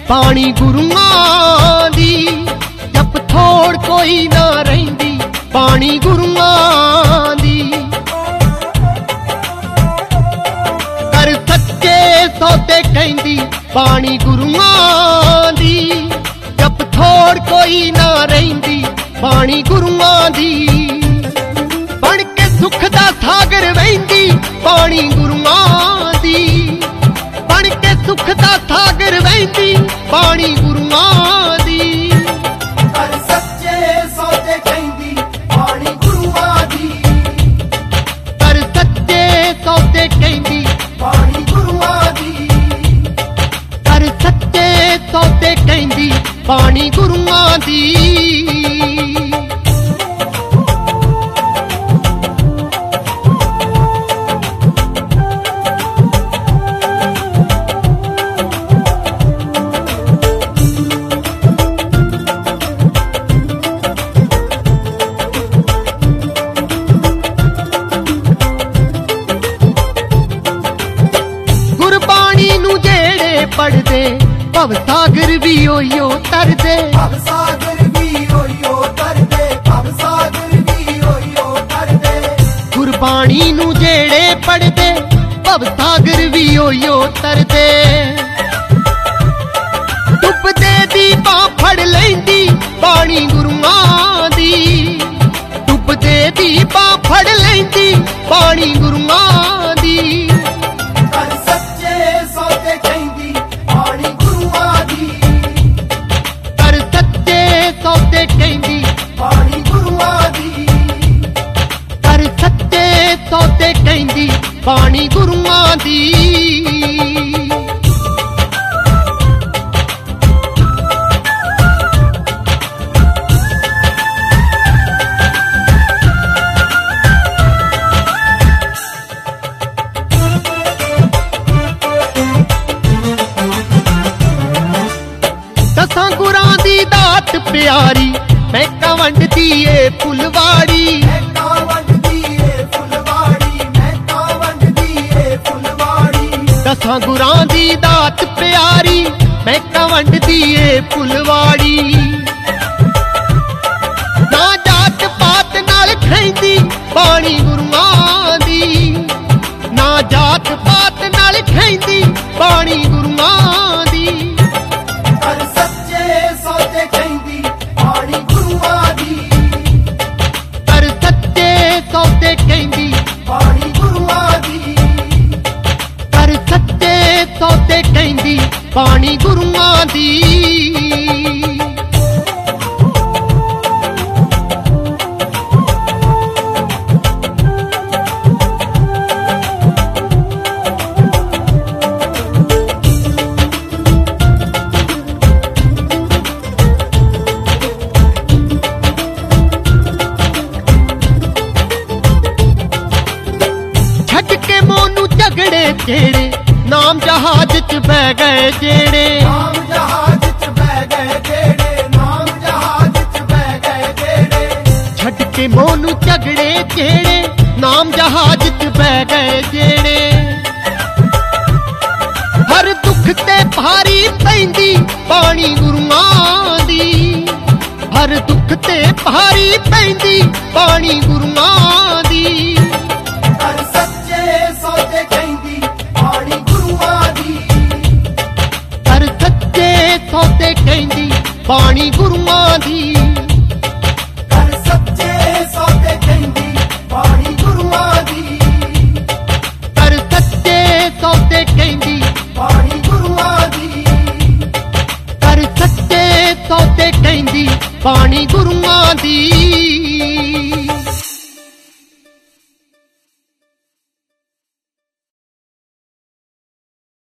पानी गुरुआं दी, जप थोड़ कोई ना रहिंदी पानी गुरुआं दी। कर सच्चे सौदे कहंदी पानी गुरुआं दी, जप थोड़ कोई ना रहिंदी पानी गुरुआं दी। बन के सुख दा सागर वहिंदी पानी गुरुआं दी, बन के सुख दा सागर वहिंदी पानी गुरुआं दी। कर सच्चे सौदे कहंदी पानी गुरुआं दी, कर सच्चे सौदे कहंदी पानी गुरुआं दी। कर सच्चे सौदे कहंदी पानी गुरुआं दी। पढ़दे भव सागर भी ओयो तरदे, भव सागर भी ओयो तरदे, भव सागर भी ओयो तरदे। गुरबाणी नू जेड़े पढ़दे भव सागर भी ओयो तरदे। डुबदे दी बां फड़ लैंदी बाणी गुरुआं दी, डुबदे दी बां फड़ लैंदी बाणी गुरुआं दी। कर सच्चे सौदे कहंदी पानी गुरुआं दी, कर सच्चे सौदे कहंदी पानी गुरुआं दी। कर सच्चे सौदे कहंदी पानी गुरुआं दी। दसां गुरां दी दात प्यारी महका वंडदी ए फुलवाड़ी, महका वंडदी ए फुलवाड़ी, महका वंडदी ए फुलवाड़ी। दसां गुरां दी दात प्यारी महका वंडदी ए फुलवाड़ी। ना जात पात नाल खैंदी पानी गुरुआं दी, ना जात पात नाल खैंदी पानी गुरुआं दी। कर सच्चे सौदे कहंदी पानी गुरुआं दी, कर सच्चे सौदे कहंदी पानी गुरुआं दी। कर सच्चे सौदे कहंदी पानी गुरुआं दी। झगड़े जेड़े नाम जहाज च बह गए जेड़े, नाम जहाज च बह गए जेड़े, नाम जहाज च बह गए जेड़े। छड़ के मोनू झगड़े जेड़े नाम जहाज च बह गए जेड़े। हर दुख ते भारी पैंदी पानी गुरुआं दी, हर दुख ते भारी पैंदी पानी गुरुआं दी। कर सच्चे सौदे कहंदी पानी गुरुआं दी, कर सच्चे सौदे कहंदी पानी गुरुआं दी।